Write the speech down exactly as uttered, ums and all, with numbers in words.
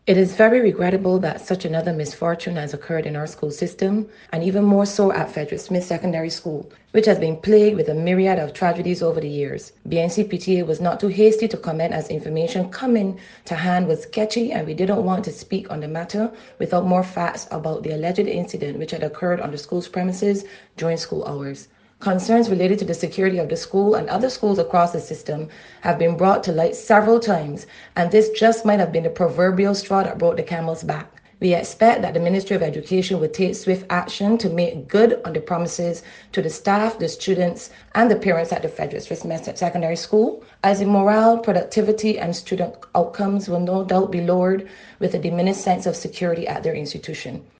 It is very regrettable that such another misfortune has occurred in our school system, and even more so at Frederick Smith Secondary School, which has been plagued with a myriad of tragedies over the years. B N C P T A was not too hasty to comment as information coming to hand was sketchy, and we didn't want to speak on the matter without more facts about the alleged incident which had occurred on the school's premises during school hours. Concerns related to the security of the school and other schools across the system have been brought to light several times, and this just might have been the proverbial straw that broke the camel's back. We expect that the Ministry of Education would take swift action to make good on the promises to the staff, the students, and the parents at the Frederick Smith Secondary School, as the morale, productivity, and student outcomes will no doubt be lowered with a diminished sense of security at their institution.